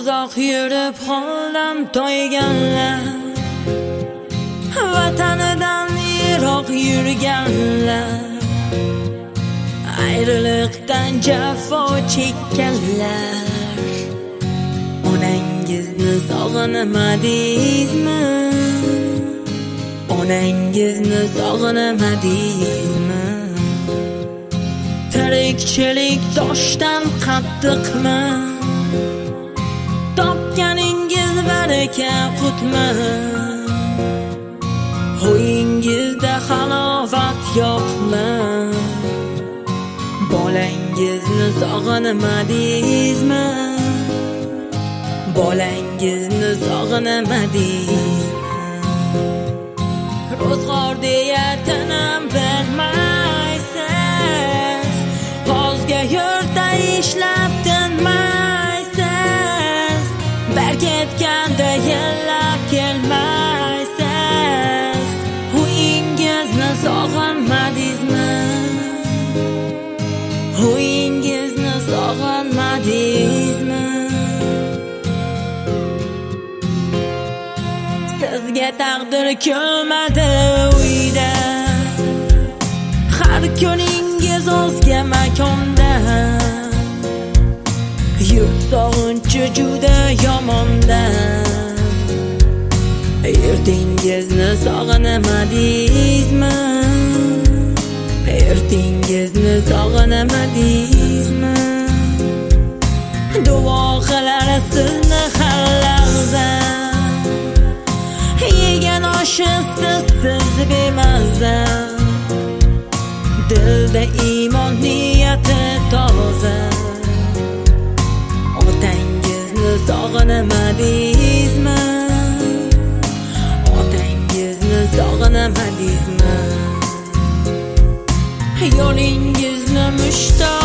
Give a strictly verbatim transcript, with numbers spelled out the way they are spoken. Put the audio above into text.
uzoq yurib holdan toyganlar, vatanidan yiroq yurganlar, ayriliqdan jafo chekkanlar. Onangizni sog'inmadingizmi? Onangizni sog'inmadingizmi? Tirikchilik toshdan qattiqmi? Topganingiz baraka qutmi? O'yingizda halovat yo'qmi? Bolangizni sog'inmadingizmi? Bolangizni sog'inmadingizmi? Ro'zg'or deya tinam bermaysiz, o'zga yurtda ishlab tinmaysiz, berketganda yillab kelmaysiz. Uyingizni sog'inmadingizmi? Uyingizni sog'inmadingizmi? Sizga taqdir kulmadi uyda, har kuningiz o'zga makonda. Yurt sog'inchi juda yomonda. Yurtingizni sog'inmadingizmi? Yurtingizni sog'inmadingizmi? Duo qilar sizni har lahza, yegan oshisiz siz bemaza. Dilda iymon niyati toza. Otangizni sog'inmadingizmi? Otangizni sog'inmadingizmi? Yo'lingizni mushtoq